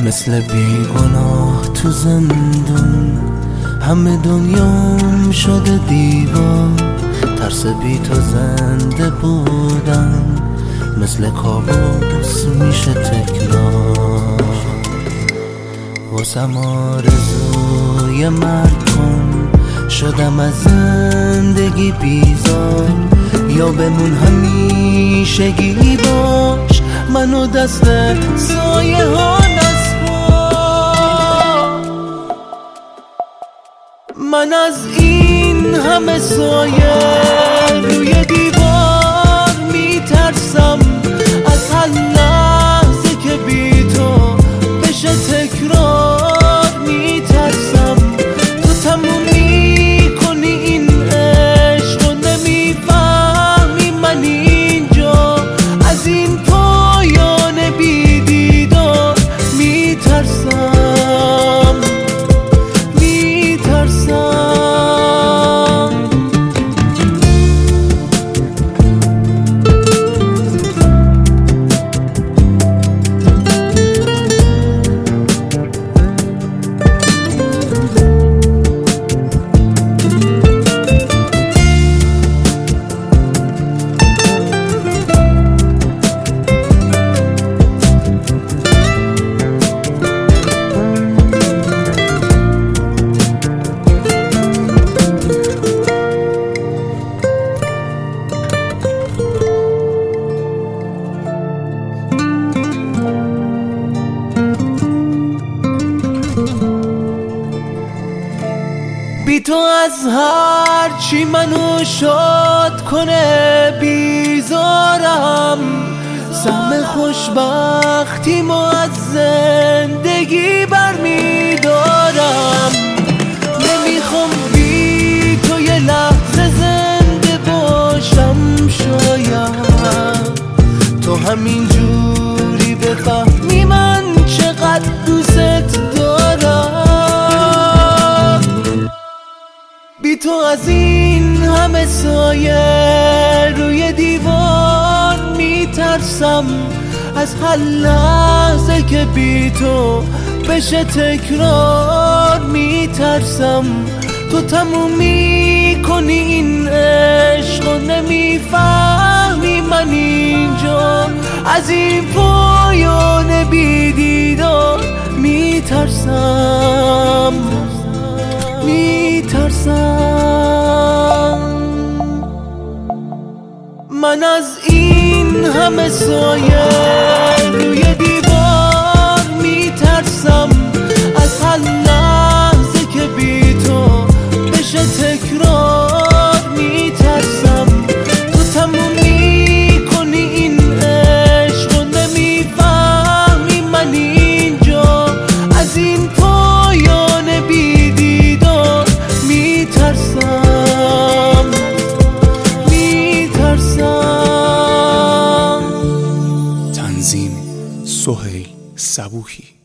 مثل بیگناه تو زندون، همه دنیام شده دیوار. ترس بی تو زنده بودم مثل کابوس میشه تکرار. واسم آرزوی مرگ کن، شدم از زندگی بیزار. یا بمون همیشگی باش، منو دست سایه ها نسپار. من از این همه سایه روی دیوار میترسم، از هر لحظه که بی تو بشه تکرار میترسم. تو تموم میکنی این عشق و نمیفهمی من اینجا، از این پایان بی دیدار میترسم میترسم. بی تو از هر چی منو شاد کنه بیزارم. سهم خوشبختیمو از زندگی برمیدارم. نمیخوام بی تو یه لحظه زنده باشم. شاید تو همین جوری بفهمی من چقدر دوست دارم. بی تو از این همه سایه روی دیوار میترسم، از هر لحظه که بی تو بشه تکرار میترسم. تو تموم میکنی این عشق و نمیفهمی من اینجا، از این پایان بی دیدار میترسم میترسم. من از این همه سایه روی دیوار میترسم، از هر لحظه که بی تو بشه تکرار میترسم. تو تموم میکنی این عشق و نمیفهمی من اینجا، از این پایان بی دیدار میترسم میترسم. تنظیم سهیل صبوحی.